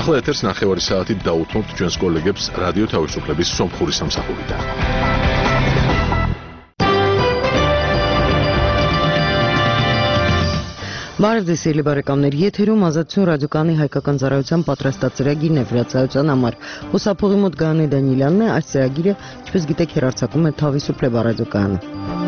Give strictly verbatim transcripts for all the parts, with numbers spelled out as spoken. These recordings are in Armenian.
ახლა ეთერს ნახევარი საათით დაუთმობთ ჩვენს კოლეგებს რადიო თავისუფლების სომხური სამსახურიდან. Բարև ձեզ բարեկամներ, եթերում ազատություն ռադիոկայանի հայկական ծառայության պատրաստած ծրագիրն է վրացայության համար։ Հուսափողի մոտ Գայանե Դանիելյանն է, այս ծրագիրը, ինչպես գիտեք, հեռարձակում է Თავისუფლება ռադիոկայանը։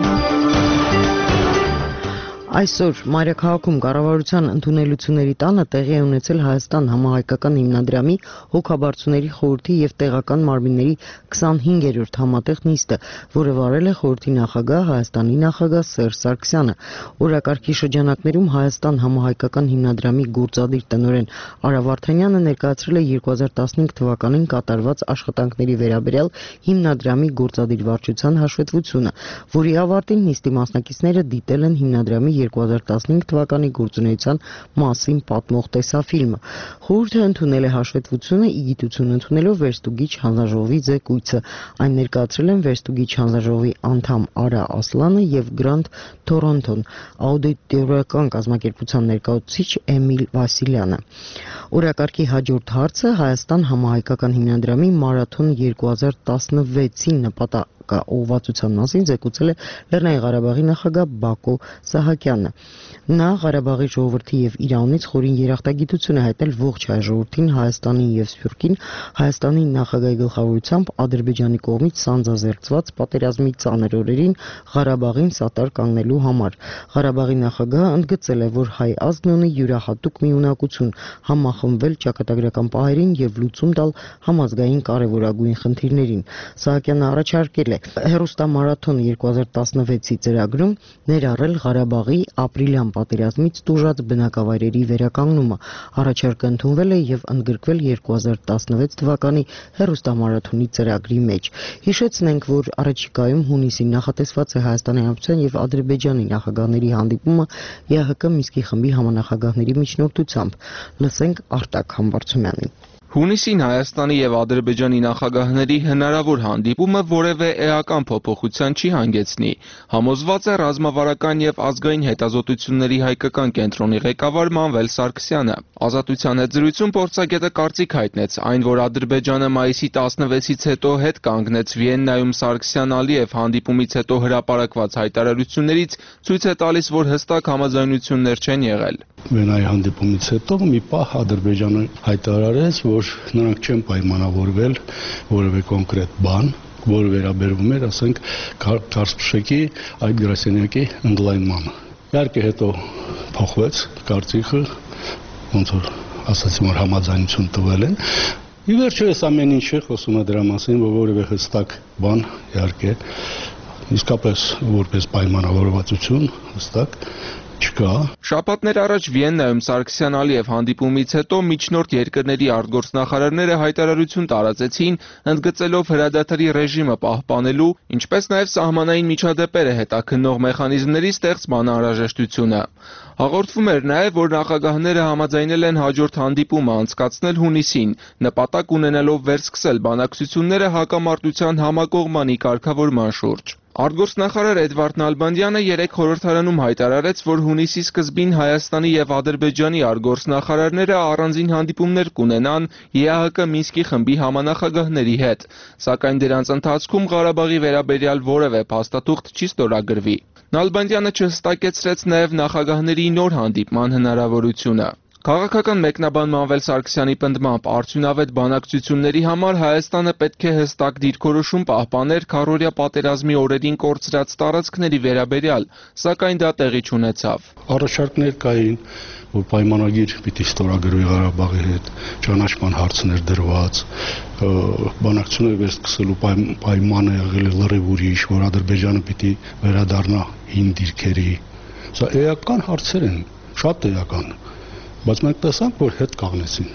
Այսօր Մայրաքաղաքում կառավարության ընդունելությունների տանը տեղի է ունեցել Հայաստան համահայկական հիմնադրամի հոգաբարձուների խորհրդի և տեղական մարմինների քսանհինգերորդ համատեղ նիստը, որը վարել է խորհրդի նախագահ Հայաստանի նախագահ Սերժ Սարգսյանը։ Օրակարգի շրջանակներում Հայաստան համահայկական հիմնադրամի գործադիր տնօրեն Արա Վարդանյանը ներկայացրել է երկու հազար տասնհինգ թվականին կատարված աշխատանքների վերաբերյալ հիմնադրամի գործադիր վարչության հաշվետվությունը, որի ավարտին նիստի մասնակիցները դիտել են հիմնադրամի երկու հազար տասնհինգ թվականի գործունեության մասին պատմող տեսաֆիլմը։ Խորհուրդը ընդունել է հաշվետվությունը ի գիտություն ընդունելով վերստուգիչ հանձնաժողովի զեկույցը։ Այն ներկայացրել են վերստուգիչ հանձնաժողովի անդամ Արա Ասլանը և Grand Toronto-ն աուդիտորական կազմակերպության ներկայացուցիչ Էմիլ Վասիլյանը։ Օրակարգի հաջորդ հարցը Հայաստան համահայկական հիմնադրամի մարաթոն երկու հազար տասնվեցի նպատակաուղղվածության մասին զեկուցել է Լեռնային Ղարաբաղի նախագահ Բակո Սահակյանը։ Նա Ղարաբաղի ժողովրդի և իր անունից խորին երախտագիտություն է հայտնել ողջ հայ ժողովրդին, Հայաստանին և Սփյուռքին Հայաստանի նախագահի գլխավորությամբ Ադրբեջանի կողմից սանձազերծված պատերազմի ծանր օրերին Ղարաբաղին սատար կանգնելու համար։ Ղարաբաղի նախագահը ընդգծել է, որ հայ ազգն ունի յուրահատուկ մի ունակություն՝ համախմբվել ճակատագրական պահերին և լուծում տալ համազգային կարևորագույն խնդիրներին։ Սահակյանը առաջարկել է հեռուստամարաթոն երկու հազար տասնվեցի ծրագրում ներառել Ղարաբաղի ապրիլյան պատերազմից տուժած բնակավայրերի վերականգնումը։ Առաջարկը ընդունվել է և ընդգրկվել երկու հազար տասնվեց թվականի հեռուստամարաթոնի ծրագրի մեջ։ Հիշեցնենք, որ առաջիկայում հունիսին նախատեսված է Հայաստանի Հանրապետության և Ադրբեջանի նախագահների հանդիպումը ԵԱՀԿ Մինսկի խմբի համանախագահների միջնորդությամբ։ Լսենք Արտակ Համբարձումյանին։ Հունիսին Հայաստանի և Ադրբեջանի նախագահների հնարավոր հանդիպումը որևէ էական փոփոխության չի հանգեցնի, համոզված է ռազմավարական և ազգային հետազոտությունների հայկական կենտրոնի ղեկավար Մանվել Սարգսյանը։ Ազատության հետ զրույցում փորձագետը կարծիք հայտնեց, այն, որ Ադրբեջանը մայիսի տասնվեցից հետո հետ կանգնեց Վիեննայում Սարգսյան-Ալիև հանդիպումից հետո հրապարակված հայտարարություններից, ցույց է տալիս, որ հստակ համաձայնություններ չեն եղել։ Վիեննայի հանդիպումից հետո մի պահ Ադրբեջանը հայտարարեց, որ նրանք չեն պայմանավորվել որևէ կոնկրետ բան, որը վերաբերվում էր, ասենք, Քարսփշեկի այդ գրասենյակի ընդլայնմանը։ Իհարկե հետո փոխվեց կարծիքը, ոնց որ ասացին, որ համաձայնություն տվել են։ Ի վերջո այս ամեն ինչը խոսում է դրա մասին, որ որևէ հստակ բան, իհարկե, իսկապես որպես պայմանավորվածություն հստակ չկա։ Շաբաթներ առաջ Վիեննայում Սարգսյան-Ալիև հանդիպումից հետո միջնորդ երկրների արտգործնախարարները հայտարարություն տարածեցին, ընդգծելով հրադադարի ռեժիմը պահպանելու, ինչպես նաև սահմանային միջադեպերը հետաքննող մեխանիզմների ստեղծման անհրաժեշտությունը։ Հաղորդվում էր նաև, որ նախագահները համաձայնել են հաջորդ հանդիպումը անցկացնել հունիսին, նպատակ ունենալով վերսկսել բանակցությունները հակամարտության համակողմանի կարգավորման շուրջ։ Արտգործնախարար Էդվարդ Նալբանդյանը երեկ խորհրդարանում հայտարարեց, որ հունիսի սկզբին Հայաստանի և Ադրբեջանի արտգործնախարարները առանձին հանդիպումներ կունենան ԵԱՀԿ Մինսկի խմբի համանախագահների հետ, սակայն դրանց ընթացքում Ղարաբաղի վերաբերյալ որևէ փաստաթուղթ չի ստորագրվի։ Նալբանդյանը չհստակեցրեց նաև նախագահների նոր հանդիպման հնարավորությունը։ Քաղաքական մեկնաբան Մանվել Սարգսյանի պնդմամբ արդյունավետ բանակցությունների համար Հայաստանը պետք է հստակ դիրքորոշում պահպաներ քառօրյա պատերազմի օրերին կորցրած տարածքների վերաբերյալ, սակայն դա տեղի չունեցավ։ Առաջարկներ կային, որ պայմանագիր պիտի ստորագրվի Ղարաբաղի հետ, ճանաչման հարցներ դրված, բանակցությունները վերսկսելու պայմանը եղել է լրիվ ուրիշ, որ Ադրբեջանը պիտի վերադառնա հին դիրքերի։ Սա էական հարցեր են, շատ էական։ Բայց մենք տեսանք, որ հետ կանգնեցին։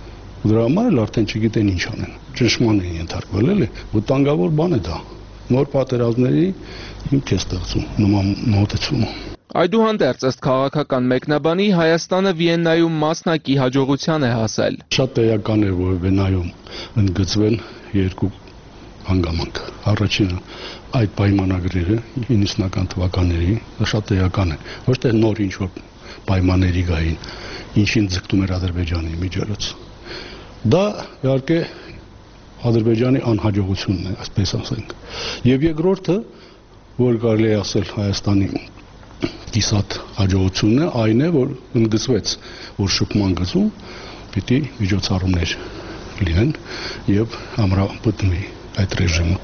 Դրա համար էլ արդեն չգիտեն ինչ անեն։ Ճնշման են ենթարկվել, էլի, վտանգավոր բան է դա։ Նոր պատերազմների հիմք է ստեղծում նման մոտեցումը։ Այդուհանդերձ, ըստ քաղաքական մեկնաբանի, Հայաստանը Վիեննայում մասնակի հաջողության է հասել։ Շատ էական է, որ Վիեննայում ընդգծվեն երկու հանգամանք։ Առաջինը այդ պայմանագրերը իննսունական թվականների, շատ էական է։ Ոչ թե նոր ինչ որ պայմանների գային, ինչին ձգտում էր Ադրբեջանի միջոցով։ Դա իհարկե Ադրբեջանի անհաջողությունն է, այսպես ասենք։ Եվ երկրորդը, որ կարելի է ասել Հայաստանի կիսատ հաջողությունն է, այն է, որ ընդգծվեց, որ շփման գծում պիտի միջոցառումներ լինեն եւ ամրապնդվի այդ ռեժիմը։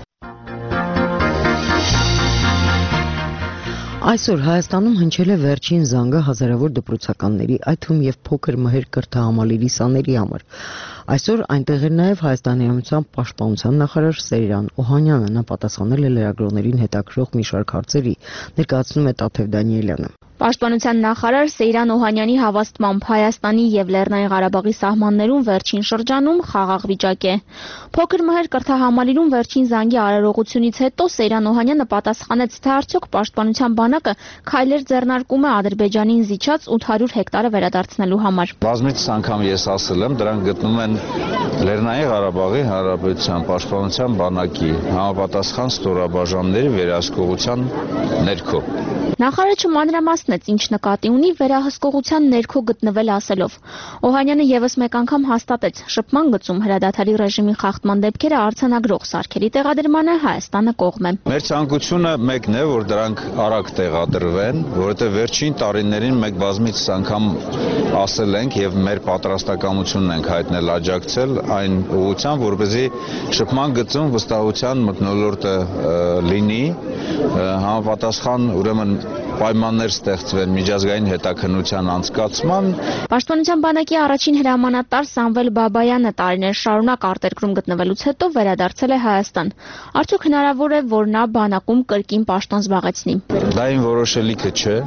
Այսօր Հայաստանում հնչել է վերջին զանգը հազարավոր դպրոցականների, այդ թվում եւ փոքր մհեր կրթահամալիրի սաների համար։ Այսօր այնտեղ էր նաեւ Հայաստանի Հանրության Պաշտպանության նախարար Սեյրան Օհանյանը, նա պատասխանել է լրագրողներին հետաքրող մի շարք հարցերի, ներկայացնում է Տաթև Դանիելյանը։ Պաշտպանության նախարար Սեյրան Օհանյանի հավաստմամբ Հայաստանի եւ Լեռնային Ղարաբաղի սահմաններում վերջին շրջանում խաղաղ վիճակ է։ Փոքր մհեր կրթահամալիրում վերջին զանգի արարողությունից հետո Սեյրան Օհանյանը պատասխանեց, թե արդյոք Պաշտպանության բանակը քայլեր ձեռնարկում է Ադրբեջանին զիջած ութ հարյուր հեկտարը վերադարձնելու համար։ Բազմիցս անգամ ես ասել եմ, դրանք գտնում են Լեռնային Ղարաբաղի Հանրապետության Պաշտպանության բանակի համապատասխան ստորաբաժանների վերահսկողության ներքո։ Նախարարը մանրամասնեց, ինչ նկատի ունի վերահսկողության ներքո գտնվել ասելով։ Օհանյանը եւս մեկ անգամ հաստատեց, շփման գծում հրադադարի ռեժիմի խախտման դեպքերը արձանագրող սարքերի տեղադրմանը Հայաստանը կողմ է։ Մեր ցանկությունը մեկն է, որ դրանք արագ տեղադրվեն, որովհետեւ վերջին տարիներին մենք բազմիցս անգամ ասել ենք եւ մեր պատրաստակամությունն ենք հայտնել աջակցել այն ուղղությամբ, որպեսզի շփման գծում վստահության մթնոլորտը լինի, համապատասխան ուրեմն պայմաններ ստեղծվեն միջազգային հետաքննության անցկացման։ Պաշտպանության բանակի առաջին հրամանատար Սամվել Բաբայանը տարիներ շարունակ արտերկրում գտնվելուց հետո վերադարձել է Հայաստան։ Արդյոք հնարավոր է, որ նա բանակում կրկին պաշտոն զբաղեցնի։ Դա իմ որոշելիքը չէ։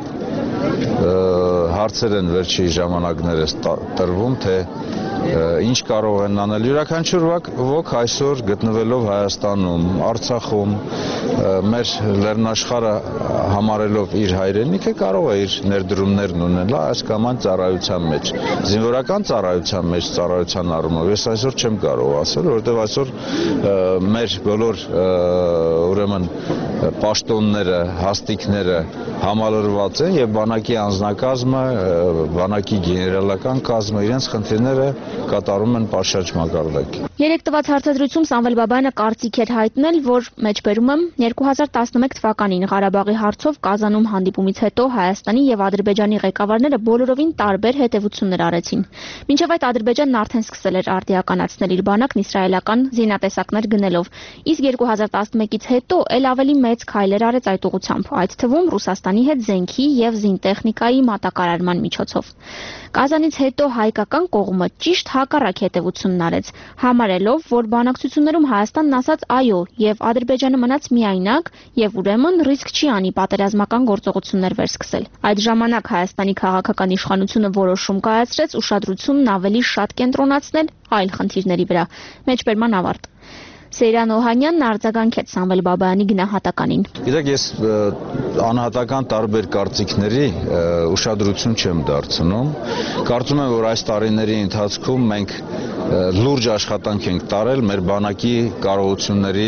Հարցեր են վերջի ժամանակներս տրվում, թե ինչ կարող են անել յուրաքանչյուր ոք այսօր գտնվելով Հայաստանում, Արցախում, մեր լեռնաշխարհը համարելով իր հայրենիքը կարող է իր ներդրումներն ունել այս կամ այն ծառայության մեջ, զինվորական ծառայության մեջ, ծառայության առումով ես այսօր չեմ կարող ասել, որովհետև այսօր մեր բոլոր ուրեմն պաշտոնները, հաստիկները համալրված են եւ բանակի անձնակազմը, բանակի գեներալական կազմը իրենց խնդիրները կատարում են պատշաճ մակարդակի։ Երեք տված հարցադրություն Սամվել Բաբայանը կարծիք էր հայտնել, որ մեջբերում եմ երկու հազար տասնմեկ թվականին Ղարաբաղի հարցով Կազանում հանդիպումից հետո Հայաստանի եւ Ադրբեջանի ղեկավարները բոլորովին տարբեր հետևություններ արեցին։ Մինչև այդ Ադրբեջանն արդեն սկսել էր արդիականացնել իր բանակն իսրայելական զինատեսակներ գնելով, իսկ երկու հազար տասնմեկից հետո ել ավելի մեծ քայլեր արեց այդ ուղղությամբ, այդ թվում Ռուսաստանի հետ զենքի եւ զինտեխնիկայի մատակարարման միջոցով։ Կազանից հետո հայկական կողմը ճիշտ հակառակ հետևությունն արեց, համարելով, որ բանակցություններում Հայաստանն ասաց այո եւ Ադրբեջանը մնաց միայնակ եւ ուրեմն ռիսկ չի անի պատերազմական գործողություններ վերսկսել։ Այդ ժամանակ Հայաստանի քաղաքական իշխանությունը որոշում կայացրեց ուշադրությունն ավելի շատ կենտրոնացնել այլ խնդիրների վրա։ Մեջբերման ավարտ։ Սեյրան Օհանյանն արձագանքեց Սամվել Բաբայանի գնահատականին։ Գիտեք, ես անհատական տարբեր կարծիքների ուշադրություն չեմ դարձնում։ Կարծում եմ, որ այս տարիների ընթացքում մենք լուրջ աշխատանք ենք տարել մեր բանակի կարողությունների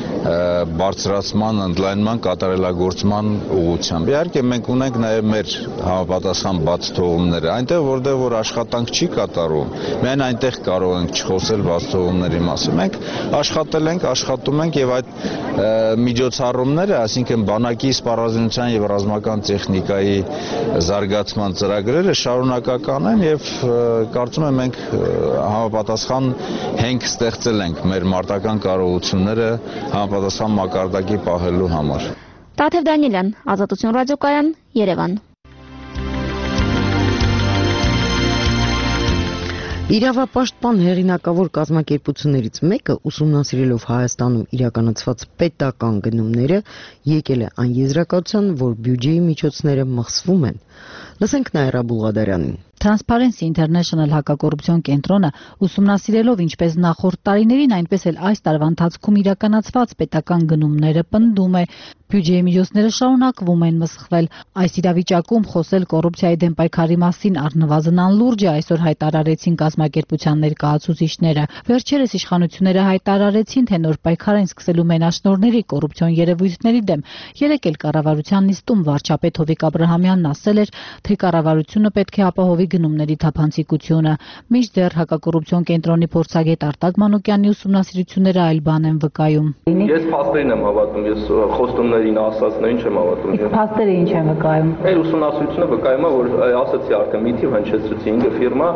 բարձրացման, ընդլայնման, կատարելագործման ուղղությամբ։ Իհարկե մենք ունենք նաև մեր համապատասխան բաց թողումները, այնտեղ որտեղ որ աշխատանք չի կատարվում, միայն այնտեղ կարող ենք չխոսել բաց թողումների մասին։ Մենք աշխատել ենք, աշխատում ենք եւ այդ միջոցառումները, այսինքն բանակի սպառազինության եւ ռազմական տեխնիկայի զարգացման ծրագրերը շարունակական են եւ կարծում եմ մենք համապատասխան հենք ստեղծել ենք մեր մարտական կարողությունները համապատասխան մակարդակի պահելու համար։ Տաթև Դանիելյան, Ազատություն ռադիոկայան, Երևան։ Իրավապաշտպան հեղինակավոր կազմակերպություններից մեկը ուսումնասիրելով Հայաստանում իրականացված պետական գնումները եկել է այն եզրակացության, որ բյուջեի միջոցները մխսվում են։ Լսենք Նաիրա Բուլղադարյանին։ Transparency International հակակոռուպցիոն կենտրոնը ուսումնասիրելով ինչպես նախորդ տարիներին, այնպես էլ այս տարվա ընթացքում իրականացված պետական գնումները պնդում է, բյուջեի միջոցները շարունակվում են մսխվել։ Այս իրավիճակում խոսել կոռուպցիայի դեմ պայքարի մասին առնվազն անլուրջ է, այսօր հայտարարեցին կազմակերպության ներկայացուցիչները։ Վերջերս իշխանությունները հայտարարեցին, թե նոր պայքար են սկսելու մենաշնորհների կոռուպցիոն երևույթների դեմ։ Երեկ էլ կառավարության նիստում վարչապետ Հովիկ Աբրահամյանն ասել էր, թե կառավարությունը պետք է ապահովի գնումների թափանցիկությունը։ Մինչդեռ հակակոռուպցիոն կենտրոնի փորձագետ Արտակ Մանուկյանի ուսումնասիրությունները այլ բան են վկայում։ Ես փաստերին եմ հավատում, ես խոստումներին ասածներին չեմ հավատում։ Փաստերը ինչ են վկայում։ Մեր ուսումնասիրությունը վկայում է, որ ասացի արդեն մի թիվ հնչեցրեցի ինքը ֆիրմա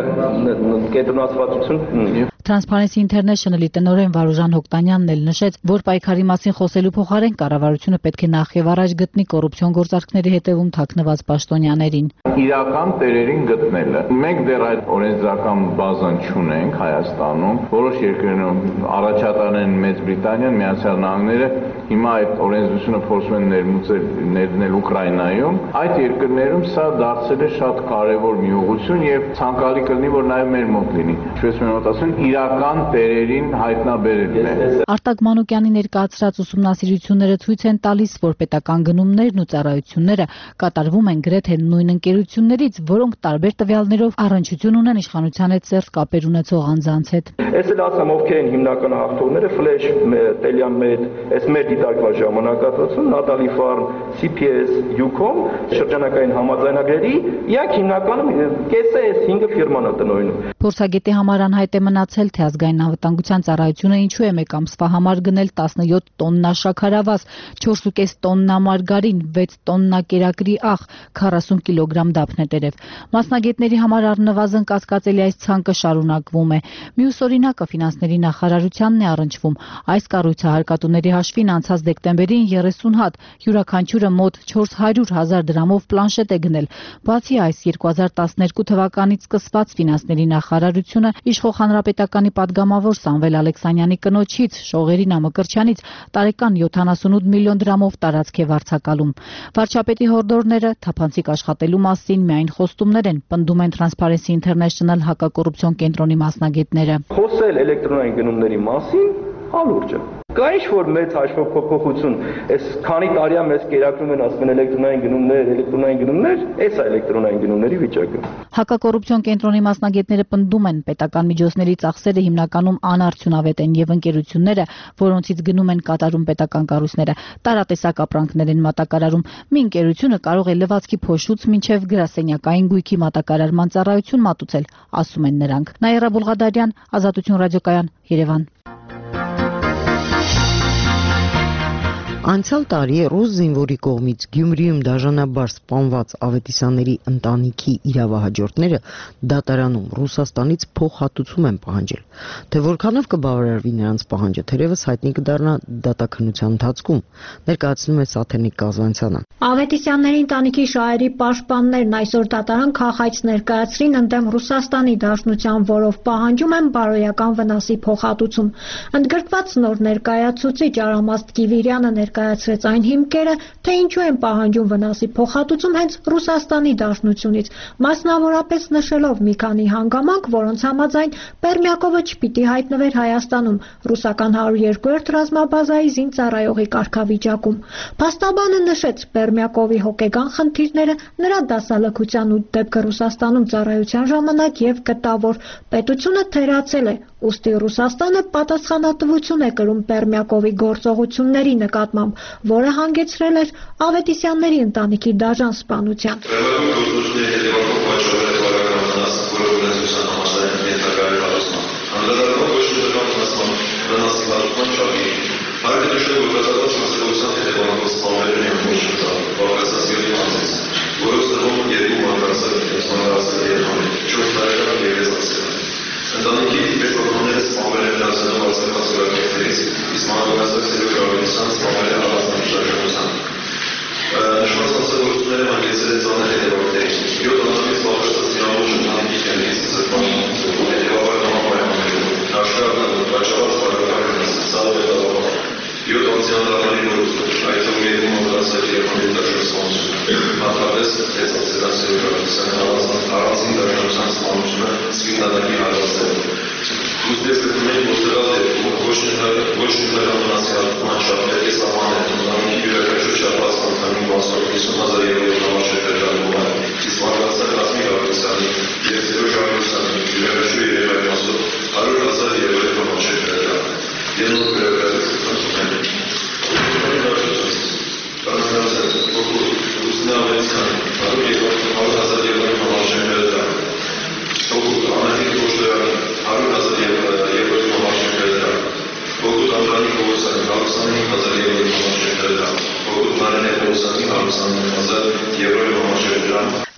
կենտրոնացվածություն ունի։ Transparency International-ի տնօրեն Վարուժան Հոկտանյանն էլ նշեց, որ պայքարի մասին խոսելու փոխարեն կառավարությունը պետք է նախ եւ առաջ գտնի կոռուպցիոն գործարքների հետևում թաքնված պաշտոնյաներին։ Իրական տերերին գտնելը։ Մենք դեռ այդ օրենսդրական բազան չունենք Հայաստանում, որոշ երկրներում առաջատար են Մեծ Բրիտանիան, Միացյալ Նահանգները, հիմա այդ օրենսդրությունը փորձում են ներմուծել ներդնել Ուկրաինայում։ Այդ երկրներում սա դարձել է շատ կարևոր մի ուղղություն եւ ցանկալի կլինի, որ նաեւ մեր մոտ լինի։ Ինչպես մենք ասում ենք, իրական տերերին հայտնաբերելն է։ Արտակ Մանուկյանի ներկայացրած ուսումնասիրությունները ցույց են տալիս, որ պետական գնումներն ու ծառայությունները կատարվում են գրեթե նույն ընկերություններից, որոնք տարբեր տվյալներով առնչություն ունեն իշխանության հետ սերտ կապեր ունեցող անձանց հետ։ Ես էլ ասեմ, ովքեր են հիմնական հաղթողները, Flash, Teliamed, այս մեր դիտարկված ժամանակահատվածում, Natalie Farm, C P S, Ucom, շրջանակային համաձայնագրերի, իհակ հիմնականում կեսը այս հինգը ֆիրման է տնօրինում։ Փորձագետի համար անհայտ է մնացել, թե ազգային անվտանգության ծառայությունը ինչու է մեկ ամսվա համար գնել տասնյոթ տոննա շաքարավազ, չորս ու կես տոննա մարգարին, վեց տոննա կերակրի աղ, քառասուն կիլոգրամ դափնետերև։ Մասնագետների համար առնվազն կասկածելի այս ցանկը շարունակվում է։ Մյուս օրինակը ֆինանսների նախարարությանն է առնչվում։ Այս կառույցը հարկատուների հաշվին անցած դեկտեմբերին երեսուն հատ, յուրաքանչյուրը մոտ չորս հարյուր հազար դրամով պլանշետ է գնել։ Բացի այս, երկու հազար տասներկու թվականից սկսված ֆինանսների նախարարությունը իշխող հանրապետականի падգամավոր Սամվել Ալեքսանյանի կնոջից Շողերի Նամակրչյանից տարեկան յոթանասունութ միլիոն դրամով տարածք է վարձակալում։ Վարչապետի հորդորները թափանցիկ աշխատելու մասին միայն խոստումներ են, պնդում են Transparency International հակակոռուպցիոն կենտրոնի մասնագետները։ Խոսել էլեկտրոնային գնումների մասին հալուրջ է։ Կա ինչ-որ մեծ հաշվափոխություն, այս քանի տարի է մեզ կերակրում են ասում են էլեկտրոնային գնումներ, էլեկտրոնային գնումներ, այս է էլեկտրոնային գնումների վիճակը։ Հակակոռուպցիոն կենտրոնի մասնագետները պնդում են, պետական միջոցների ծախսերը հիմնականում անարդյունավետ են եւ ընկերությունները, որոնցից գնում են կատարում պետական կառույցները, տարատեսակ ապրանքներ են մատակարարում։ Մի ընկերությունը կարող է լվացքի փոշուց մինչեւ գրասենյակային գույքի մատակարարման ծառայություն մատուցել, ասում են նրանք։ Նաիրա Բուլղադարյան, Ազատություն ռադիոկայան, Երևան։ Անցյալ տարի ռուս զինվորի կողմից Գյումրիում դաժանաբար սպանված Ավետիսյանների ընտանիքի իրավահաջորդները դատարանում Ռուսաստանից փոխհատուցում են պահանջել։ Թե որքանով կբավարարվի նրանց պահանջը, թերևս հայտնի կդառնա դատաքննության ընթացքում, ներկայացնում է Սաթենիկ Կազանցյանը։ Ավետիսյանների ընտանիքի շահերի պաշտպաններն այսօր դատարան քաղաքից ներկայացրին ընդդեմ Ռուսաստանի Դաշնության, որով պահանջում են բարոյական վնասի փոխհատուցում։ Ընդգրկված նոր ներկայացուցիչ Արամաստ Կիվիրյանը ներկայացրեց այն հիմքերը, թե ինչու են պահանջում վնասի փոխհատուցում հենց Ռուսաստանի Դաշնությունից, մասնավորապես նշելով մի քանի հանգամանք, որոնց համաձայն Պերմյակովը չպիտի հայտնվեր Հայաստանում ռուսական հարյուր երկու ռազմաբազայի զինծառայողի կարգավիճակում։ Փաստաբանը նշեց Պերմյակովի հոգեգան խնդիրները, նրա դասալքության ու դեպքը Ռուսաստանում ծառայության ժամանակ եւ գտավ, որ պետությունը թերացել է, ուստի Ռուսաստանը պատասխանատվություն է կրում Պերմյակովի գործողությունների նկատմամբ, որը հանգեցրել էր Ավետիսյանների ընտանիքի դաժան սպանության։ Ընտանիքի պետականները սպանվել են դասերով արձակած ուրակետներից, իսկ մանրակացակցելու կառավարության սպանվել է առանձնաշարժանությամբ։ Նշված հանցագործությունները հանգեցրել ծանր հետևանքների։ յոթ անձանց պատրաստած միավոր ընտանիքի կյանքից զրկման հետևաբար համապայմաններում հաշվառն պատճառած բարոյական սոցիալ հետևաբար յոթ անձյան դառնալի նորություն, այդ թվում երկու մանրակացակ եւ հանդիպտաշոր սպանություն, հատկապես հետացածի կառավարության առանձին դաշնության սպանությունը սպինադակի հարվածել։ Ուստի ստեղծումների ոստերալ դեպքում ոչ նույնական վնասի շատ պետք է սահմանել ընտանիքի յուրաքանչյուր շաբաթ անդամի մասով հիսուն հազար եվրոյի համարժեք դրամով է, իսկ մանրակացակ ռազմի կառույցանի եւ զրո կառույցանի յուրաքանչյուր երեխայի մասով հարյուր հազար եվրոյի համարժեք դրամ։ Ելնող բյուրոկրատիկ խնդիրներ։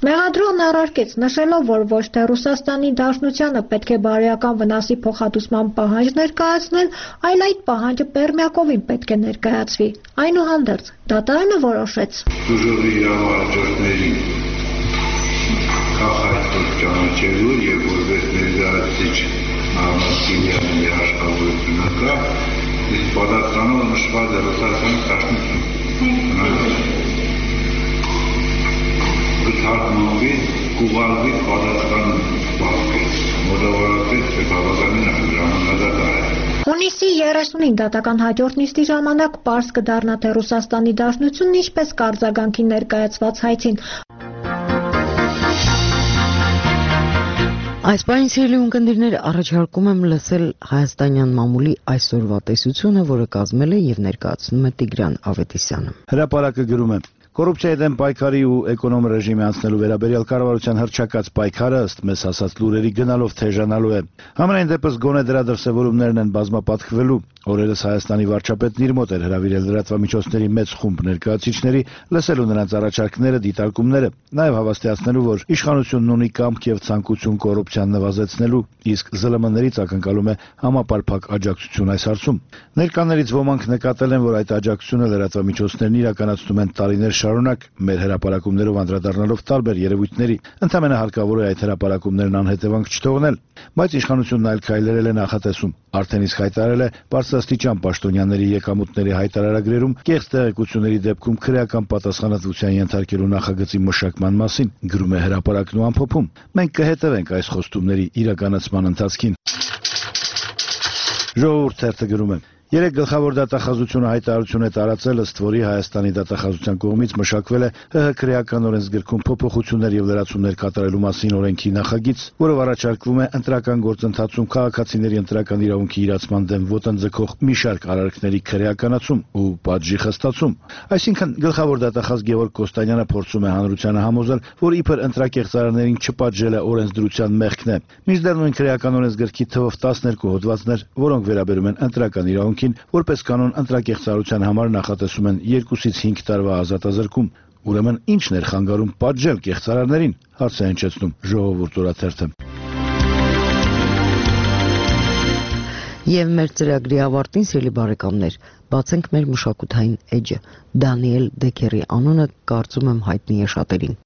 Մեղադրողն առարկեց, նշելով, որ ոչ թե Ռուսաստանի Դաշնությանը պետք է բարոյական վնասի փոխհատուցման պահանջ ներկայացնել, այլ այդ պահանջը Պերմյակովին պետք է ներկայացվի։ Այնուհանդերձ, դատարանը որոշեց. Ուժովի իրավահաջորդների քաղաքացիական ճանաչելու եւ որպես ներկայացուցիչ Նավաստինյանի երաշխավորությունը կա, իսկ պատասխանով նշված է Ռուսաստանի Դաշնություն։ Թարգմանվի, կուղարկվի պատասխան բացկեց, մոտավորապես բավականին ժամանակատար է։ Հունիսի երեսունին դատական հաջորդ նիստի ժամանակ պարզ կդառնա, թե Ռուսաստանի Դաշնությունն ինչպես կարձագանքի ներկայացված հայցին։ Այս պահին սիրելի ունկնդիրներ, առաջարկում եմ լսել հայաստանյան մամուլի այսօրվա տեսությունը, որը կազմել է եւ ներկայացնում է Տիգրան Ավետիսյանը։ Հրապարակը գրում է. Կոռուպցիայի դեմ պայքարի ու էկոնոմ ռեժիմի անցնելու վերաբերյալ կառավարության հռչակած պայքարը ըստ մեզ ասած լուրերի գնալով թեժանալու է։ Համենայն դեպս գոնե դրա դրսևորումներն են բազմապատկվելու։ Օրերս Հայաստանի վարչապետն իր մոտ էր հրավիրել լրատվամիջոցների մեծ խումբ ներկայացուցիչների, լսելու նրանց առաջարկները, դիտարկումները, նաև հավաստիացնելու, որ իշխանությունն ունի կամք եւ ցանկություն կոռուպցիան նվազեցնելու, իսկ ԶԼՄ-ներից ակնկալում է համապարփակ աջակցություն այս հարցում։ Ներկաներից ոմանք նկատել են, որ այդ աջակցությունը լրատվամիջոցներն իրականացնում են տարիներ շարունակ, մեր հրապարակումներով անդրադառնալով տարբեր երևույթների, ընդհանրապես հարկավոր է այդ հրապարակումներն անհետևանք չթողնել, բայց իշխանությունն այլ քայլերել է նախատեսում, արդեն իսկ հայտարարել է բարձրաստիճան պաշտոնյաների եկամուտների հայտարարագրերում կեղծ տեղեկությունների դեպքում քրեական պատասխանատվության ենթարկելու նախագծի մշակման մասին, գրում է հրապարակն ու ամփոփում։ Մենք կհետևենք այս խոստումների իրականացման ընթացքին։ Ժողովուրդ թերթը գրում է. Երեք գլխավոր դատախազությունը հայտարարություն է տարածել, ըստ որի Հայաստանի դատախազության կողմից մշակվել է ՀՀ քրեական օրենսգրքում փոփոխություններ եւ լրացումներ կատարելու մասին օրենքի նախագիծ, որով առաջարկվում է ընտրական գործընթացում քաղաքացիների ընտրական իրավունքի իրացման դեմ ոտնձգող մի շարք արարքների քրեականացում ու պատժի խստացում։ Այսինքն գլխավոր դատախազ Գևորգ Կոստանյանը փորձում է հանրությանը համոզել, որ իբր ընտրակեղծարարներին չպատժել է օրենսդրության մեղքն է։ Մինչդեռ նույն քրեական օրենսգրքի թվով տասներկու հոդվածներ, որոնք վերաբերում են ընտրական իրավունքին, որպես կանոն ընտրակեղծարարության համար նախատեսում են երկուսից հինգ տարվա ազատազրկում։ Ուրեմն ի՞նչն էր խանգարում պատժել կեղծարարներին, հարց է հնչեցնում Ժողովուրդ օրաթերթը։ Եվ մեր ծրագրի ավարտին, սիրելի բարեկամներ, բացենք մեր մշակութային էջը։ Դանիել Դեքերի անունը կարծում եմ հայտնի է շատերին։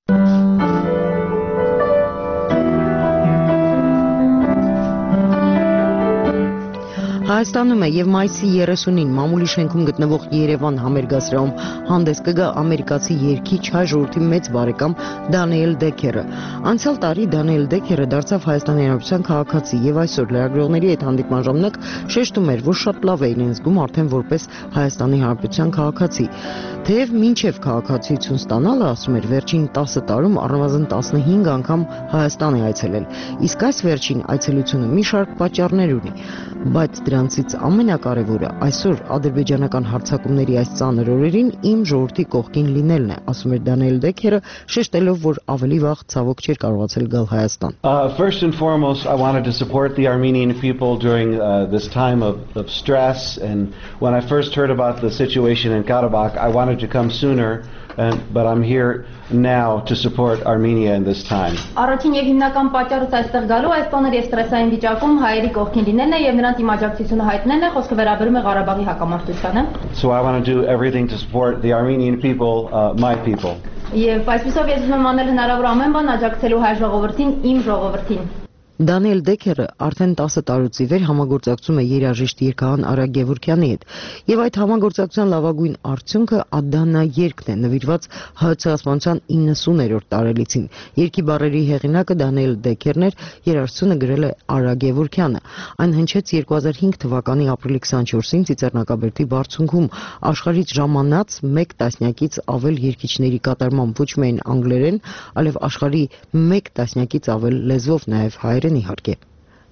Հայաստանում է եւ մայիսի երեսունին մամուլի շենքում գտնվող Երևան համերգասրահում հանդես կգա ամերիկացի երգիչ հայ ժողովրդի մեծ բարեկամ Դանիել Դեքերը։ Անցյալ տարի Դանիել Դեքերը դարձավ Հայաստանի Հանրապետության քաղաքացի եւ այսօր լրագրողների հետ հանդիպման ժամանակ շեշտում էր, որ շատ լավ է իրեն զգում արդեն որպես Հայաստանի Հանրապետության քաղաքացի։ Թեև մինչև քաղաքացիություն ստանալը, ասում էր, վերջին տասը տարում առնվազն տասնհինգ անգամ Հայաստան է այցելել, իսկ այս վերջին այցելությունը մի շարք պատճառներ ունի, բայց դրանցից ամենակարևորը այսօր ադրբեջանական հարձակումների այս ծանր օրերին իմ ժողովրդի կողքին լինելն է, ասում էր Դանիել Դեքերը, շեշտելով, որ ավելի վաղ ցավոք չէր կարողացել գալ Հայաստան։ First and foremost, I wanted to support the Armenian people during uh, this time of, of stress, and when I first heard about the situation in Karabakh, I wanted to come sooner, and, but I'm here now to support Armenia in this time. Առաջին եւ հիմնական պատճառս այստեղ գալու այս տոներ եւ ստրեսային վիճակում հայերի կողքին լինելն է եւ նրանց իմաջակցությունը հայտնելն է, խոսքը վերաբերում է Ղարաբաղի հակամարտությանը։ So I want to do everything to support the Armenian people, uh, my people. Եվ այսպեսով ես ուզում եմ անել հնարավոր ամեն բան աջակցելու հայ ժողովրդին, իմ ժողովրդին։ Դանիել Դեքերը արդեն տասը տարուց ի վեր համագործակցում է երաժիշտ երգահան Արա Գևորգյանի հետ, եւ այդ համագործակցության լավագույն արդյունքը Ադանա երգն է, նվիրված ՀՀ ցեղասպանության իննսուներորդ տարելիցին։ Երգի բառերի հեղինակը Դանիել Դեքերն էր, երաժշտությունը գրել է Արա Գևորգյանը։ Այն հնչեց երկու հազար հինգ թվականի ապրիլի քսանչորսին Ծիծեռնակաբերդի բարձունքում, աշխարհից ժամանած մեկ տասնյակից ավել երգիչների կատարմամբ, ոչ միայն անգլերեն, այլև աշխարհի մեկ տասնյակից ավել լեզվով, նաեւ հայերեն իհարկե։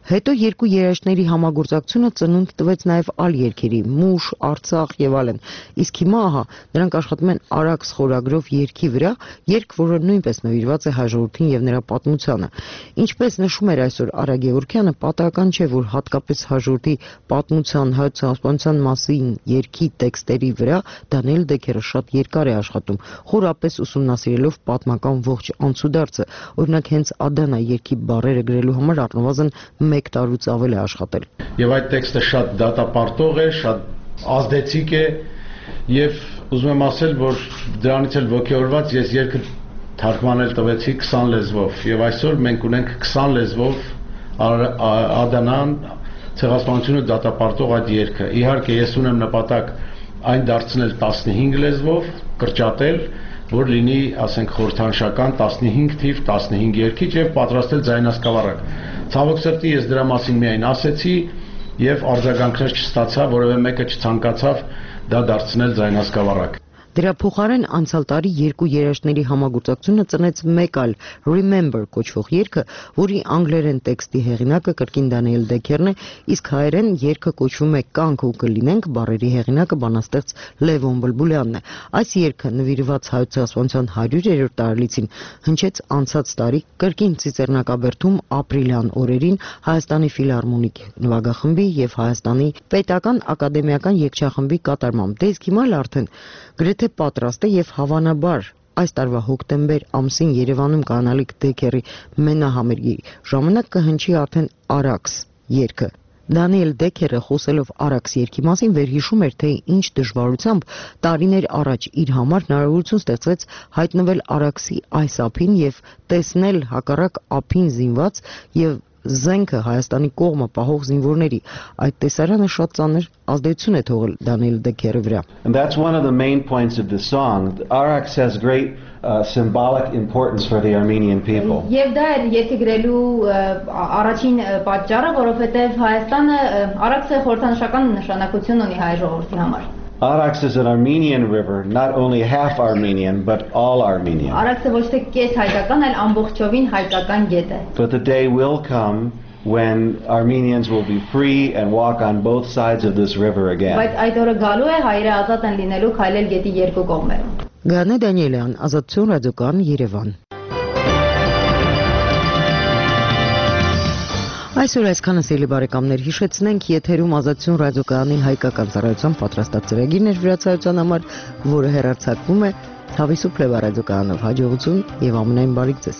Հետո երկու երաժիշտների համագործակցությունը ծնունդ տվեց նաև այլ երգերի՝ Մուշ, Արցախ եւ այլն։ Իսկ հիմա ահա նրանք աշխատում են Արաքս խորագրով երգի վրա, երգ, որը նույնպես նվիրված է հայ ժողովրդին եւ նրա պատմությանը։ Ինչպես նշում էր այսօր Արա Գևորգյանը, պատահական չէ, որ հատկապես հայ ժողովրդի պատմության, հայոց ցեղասպանության մասին երգի տեքստերի վրա Դանիել Դեքերը շատ երկար է աշխատում, խորապես ուսումնասիրելով պատմական ողջ անցուդարձը։ Օրինակ հենց Ադանա երգի բառերը գրելու համար առնվազն մեկ տարուց ավել է աշխատել։ Եվ այդ տեքստը շատ դատապարտող է, շատ ազդեցիկ է եւ ուզում եմ ասել, որ դրանից էլ ոգեորված ես երգը թարգմանել տվեցի քսան լեզվով եւ այսօր մենք ունենք քսան լեզվով Ադանան ցեղասպանությունը դատապարտող այդ երգը։ Իհարկե ես ունեմ նպատակ այն դարձնել տասնհինգ լեզվով, կրճատել, որ լինի, ասենք, խորհրդանշական տասնհինգ թիվ, տասնհինգ երգիչ եւ պատրաստել ձայնասկավառակ։ Ցավոք սրտի ես դրա մասին միայն ասեցի եւ արձագանքներ չստացա, որովհետեւ մեկը չցանկացավ դա դարձնել ձայնասկավառակ։ Դրա փոխարեն անցյալ տարի երկու երաժիշտների համագործակցությունը ծնեց մեկ այլ Remember կոչվող երգը, որի անգլերեն տեքստի հեղինակը կրկին Դանիել Դեքերն է, իսկ հայերեն երգը կոչվում է Կանք ու կլինենք, բառերի հեղինակը բանաստեղծ Լևոն Բլբուլյանն է։ Այս երգը նվիրված հայոց ցեղասպանության հարյուրերորդ տարելիցին հնչեց անցած տարի կրկին Ծիծեռնակաբերդում ապրիլյան օրերին Հայաստանի ֆիլհարմոնիկ նվագախմբի եւ Հայաստանի պետական ակադեմիական երգչախմբի կատարմամբ։ Դե իսկ հիմա արդեն գրեթե պատրաստ է եւ հավանաբար այս տարվա հոկտեմբեր ամսին Երևանում կանալիք Դեքերի մենահամերգի ժամանակ կհնչի արդեն Արաքս երգը։ Դանիել Դեքերը խոսելով Արաքս երգի մասին վերհիշում էր, թե ինչ դժվարությամբ տարիներ առաջ իր համար հնարավորություն ստեղծվեց հայտնվել Արաքսի այս ափին եւ տեսնել հակառակ ափին զինված եւ զենքը Հայաստանի կողմը պահող զինվորների։ Այդ տեսարանը շատ ծանր ազդեցություն է թողել Դանիել Դեքերի վրա։ And that's one of the main points of the song. Araks has great uh, symbolic importance for the Armenian people. Եվ դա է երգի գրելու առաջին պատճառը, որովհետև Հայաստանը Արաքսը խորհրդանշական նշանակություն ունի հայ ժողովրդի համար։ Araks is an Armenian river, not only half Armenian, but all Armenian. Արաքսը ոչ թե կես հայկական, այլ ամբողջովին հայկական գետ է։ But the day will come when Armenians will be free and walk on both sides of this river again. Բայց այդ օրը գալու է հայերը ազատ են լինելու քայլել գետի երկու կողմերում։ Գանե Դանիելյան, Ազատություն ռադիոկան, Երևան։ Այսօր այսքանը սիրելի բարեկամներ, հիշեցնենք եթերում Ազատություն ռադիոկայանի հայկական ծառայության պատրաստած ծրագիրն էր վրացայության համար, որը հեռարձակվում է Հավիսու Փլեվա ռադիոկայանով։ Հաջողություն եւ ամենայն բարիք ձեզ։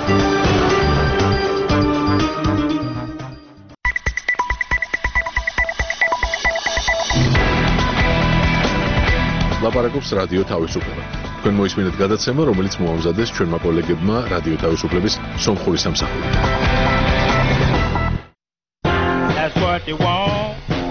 Լապարակობს ռադիո Თავისუფლება։ Თქვენ მოისმინეთ გადაცემა, რომელიც მოამზადეს ჩვენმა კოლეგებმა რადიო თავისუფლების სომხური სამსახური. That's what you want.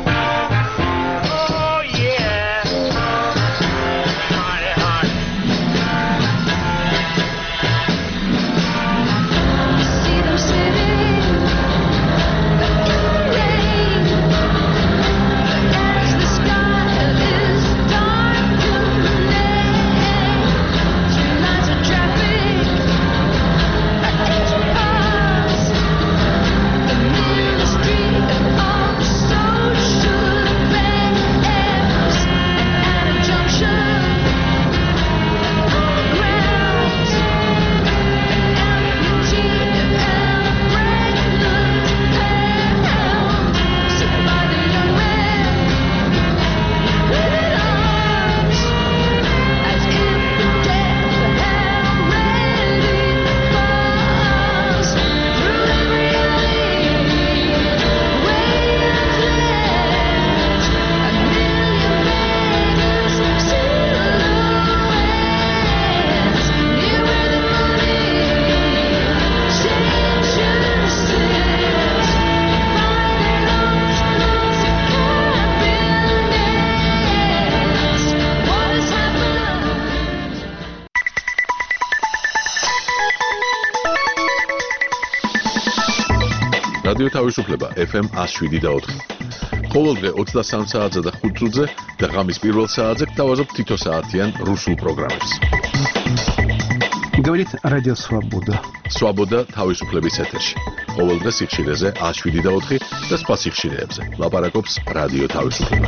რადიო თავისუფლება F M one oh seven და ოთხი. ყოველდღე ოცდასამ საათზე და ხუთ წუთზე და ღამის პირველ საათზე გთავაზობთ თითო საათიან რუსულ პროგრამებს. Говорит Радио Свобода. სვაბოდა თავისუფლების ეთერში. ყოველდღე სიხშირეზე ათს შვიდი და ოთხი და სხვა სიხშირეებზე. ლაპარაკობს რადიო თავისუფლება.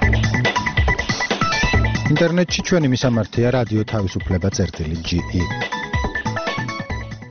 ინტერნეტში ჩვენი მისამართია რადიო თავისუფლება წერტილი ჯი ი.